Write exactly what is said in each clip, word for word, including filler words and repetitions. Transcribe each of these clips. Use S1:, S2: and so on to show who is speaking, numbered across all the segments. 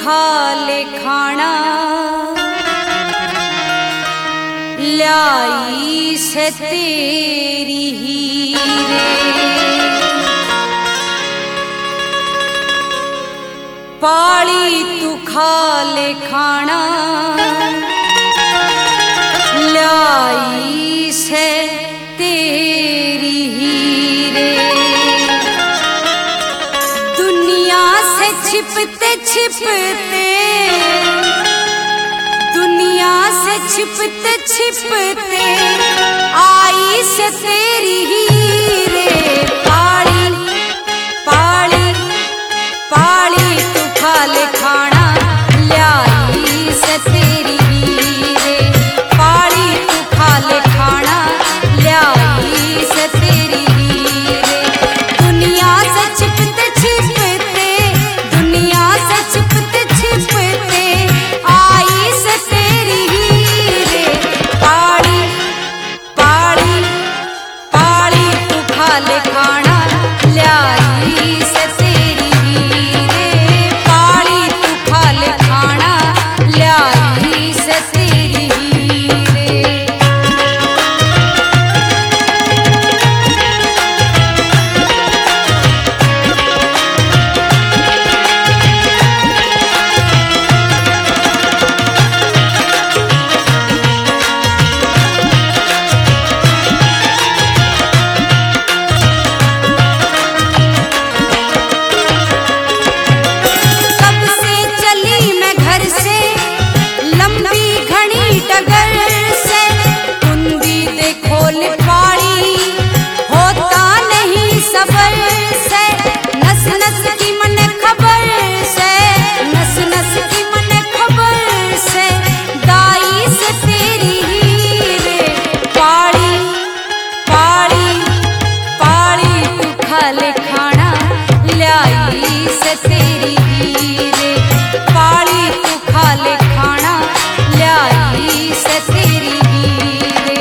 S1: खा ले खाना, लाई से तेरी हीरे। पाली तू खा ले खाना, लाई से तेरी हीरे। दुनिया से छिपते छिपते, दुनिया से छिपते छिपते आई से तेरी हीरे। पाली पाली पाली तू खा ले खाना, लाई से तेरी हीरे। पाली तू खा ले खाना, लाई से तेरी हीरे। दुनिया से छिपते छिपते, दुनिया से छिपते छिपते आई से तेरी हीरे। पाली पाली पाली तू खा ले खाना, लाई से तेरी हीरे। पाली तू खा ले खाना, लाई से तेरी हीरे। कब से चली मैं घर से, लंबी घनी डगर से। कुंदी दे खोल पाड़ी, होता नहीं सबर से। नस नस की मन खबर से, नस नस की मन खबर से। दाई से तेरी हीरे। पाड़ी पाड़ी पाड़ी तू खा ले खाना, लाई से तेरी हीरे। पाड़ी तू खा ले खाना, लाई से तेरी हीरे।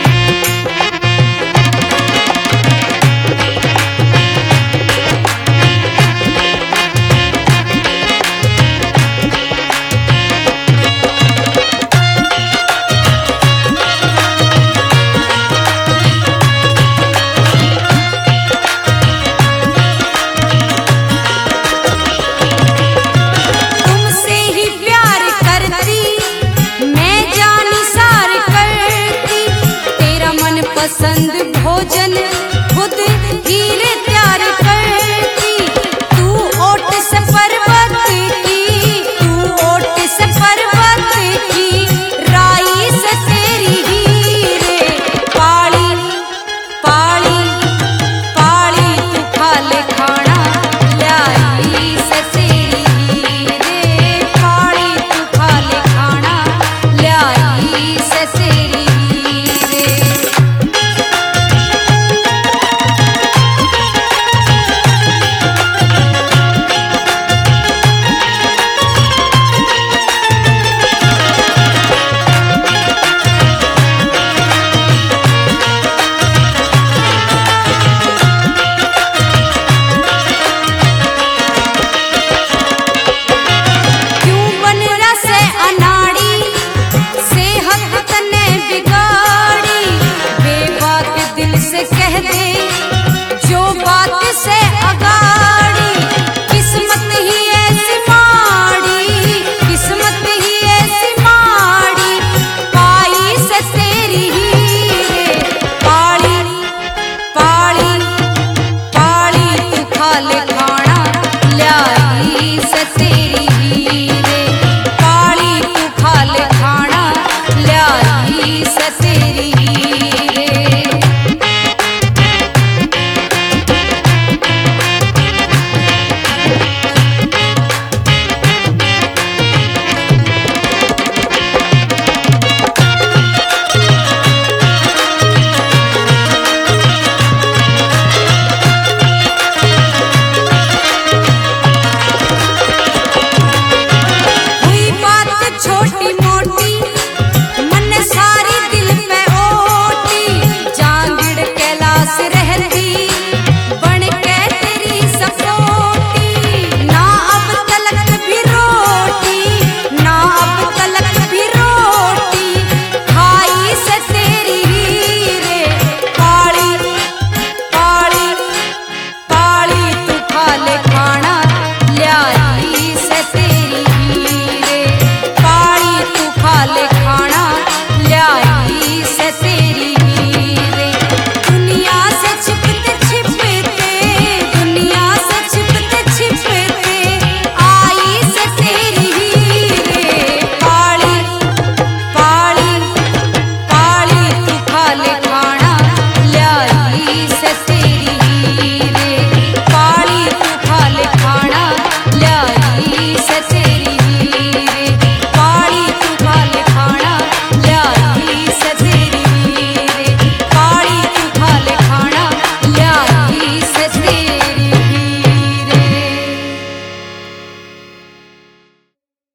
S1: तुमसे ही प्यार करती, मैं जान सार करती। तेरा मन पसंद भोजन